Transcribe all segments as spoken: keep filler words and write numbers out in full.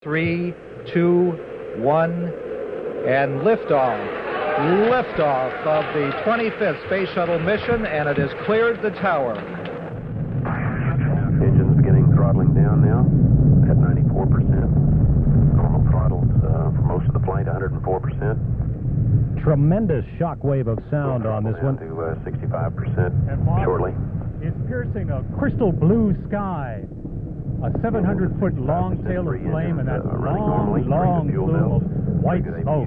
Three, two, one, and liftoff. Liftoff of the twenty-fifth Space Shuttle mission, and it has cleared the tower. Engines beginning throttling down now at ninety-four percent. Normal throttles uh, for most of the flight, one hundred four percent. Tremendous shock wave of sound on this one. To uh, sixty-five percent shortly. It's piercing a crystal blue sky. A seven hundred foot long tail of flame and that long, long plume of white smoke.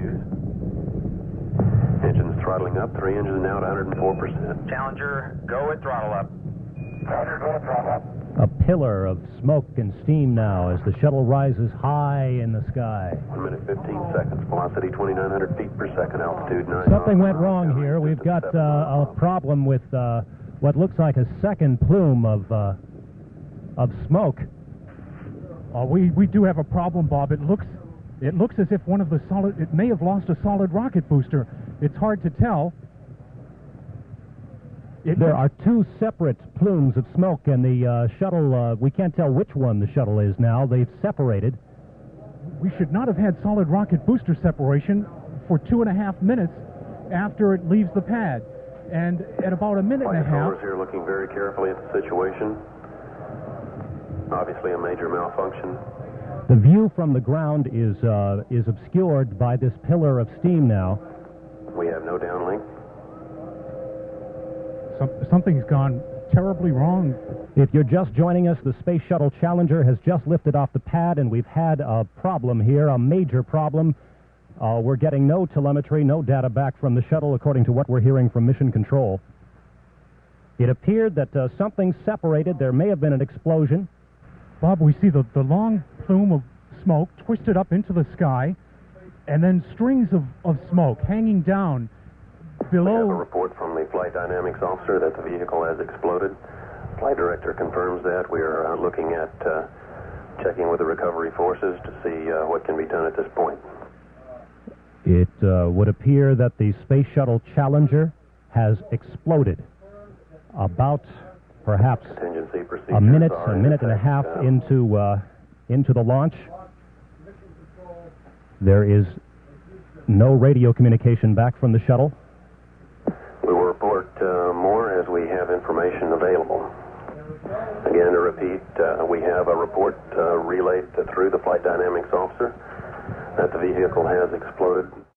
Engines throttling up, three engines now at one hundred four percent. Challenger, go at throttle up. Challenger, go at throttle up. A pillar of smoke and steam now as the shuttle rises high in the sky. one minute fifteen seconds, velocity twenty-nine hundred feet per second, altitude nine. Something went wrong here. We've got uh, a problem with uh, what looks like a second plume of, uh, of smoke. Uh, we, we do have a problem, Bob. It looks it looks as if one of the solid, it may have lost a solid rocket booster. It's hard to tell. It there are two separate plumes of smoke, and the uh, shuttle, uh, we can't tell which one the shuttle is now. They've separated. We should not have had solid rocket booster separation for two and a half minutes after it leaves the pad. And at about a minute and a half... Flight here looking very carefully at the situation. Obviously a major malfunction. The view from the ground is uh, is obscured by this pillar of steam now. We have no downlink. Some, something's gone terribly wrong. If you're just joining us, the Space Shuttle Challenger has just lifted off the pad, and we've had a problem here, a major problem. Uh, we're getting no telemetry, no data back from the shuttle, according to what we're hearing from Mission Control. It appeared that uh, something separated. There may have been an explosion. Bob, we see the, the long plume of smoke twisted up into the sky, and then strings of, of smoke hanging down below. We have a report from the flight dynamics officer that the vehicle has exploded. Flight director confirms that. We are uh, looking at uh, checking with the recovery forces to see uh, what can be done at this point. It uh, would appear that the Space Shuttle Challenger has exploded about perhaps a minute, a minute and a half into uh, into the launch. There is no radio communication back from the shuttle. We will report uh, more as we have information available. Again, to repeat, uh, we have a report uh, relayed through the flight dynamics officer that the vehicle has exploded.